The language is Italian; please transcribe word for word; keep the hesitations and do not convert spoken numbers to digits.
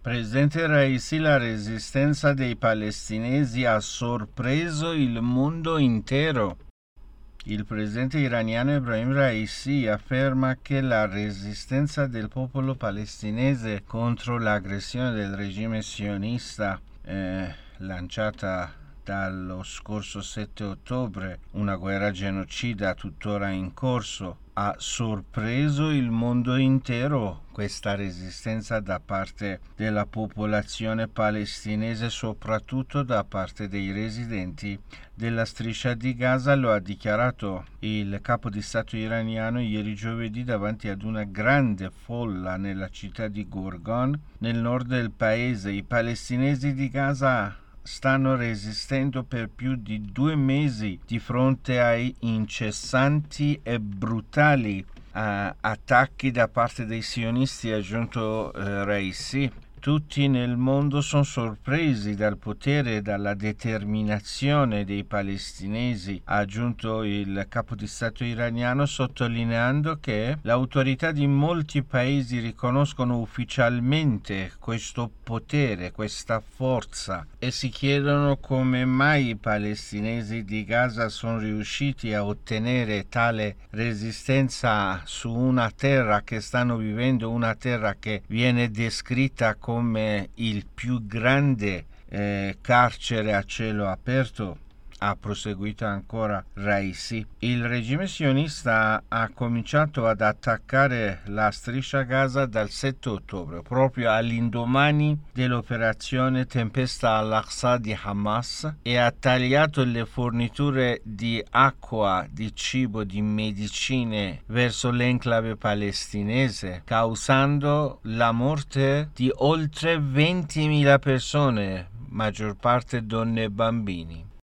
Presidente Raisi, la resistenza dei palestinesi ha sorpreso il mondo intero. Il presidente iraniano Ebrahim Raisi afferma che la resistenza del popolo palestinese contro l'aggressione del regime sionista eh, lanciata dallo scorso sette ottobre, una guerra genocida tuttora in corso, ha sorpreso il mondo intero. Questa resistenza da parte della popolazione palestinese, soprattutto da parte dei residenti della striscia di Gaza, lo ha dichiarato il capo di Stato iraniano ieri giovedì davanti ad una grande folla nella città di Gorgan, nel nord del paese. I palestinesi di Gaza stanno resistendo per più di due mesi di fronte ai incessanti e brutali uh, attacchi da parte dei sionisti, ha aggiunto uh, Raisi. Tutti nel mondo sono sorpresi dal potere e dalla determinazione dei palestinesi, ha aggiunto il capo di Stato iraniano, sottolineando che le autorità di molti paesi riconoscono ufficialmente questo potere, questa forza, e si chiedono come mai i palestinesi di Gaza sono riusciti a ottenere tale resistenza su una terra che stanno vivendo, una terra che viene descritta come come il più grande eh, carcere a cielo aperto, ha proseguito ancora Raisi. Il regime sionista ha cominciato ad attaccare la striscia Gaza dal sette ottobre, proprio all'indomani dell'operazione Tempesta al-Aqsa di Hamas, e ha tagliato le forniture di acqua, di cibo, di medicine verso l'enclave palestinese, causando la morte di oltre ventimila persone, maggior parte donne e bambini.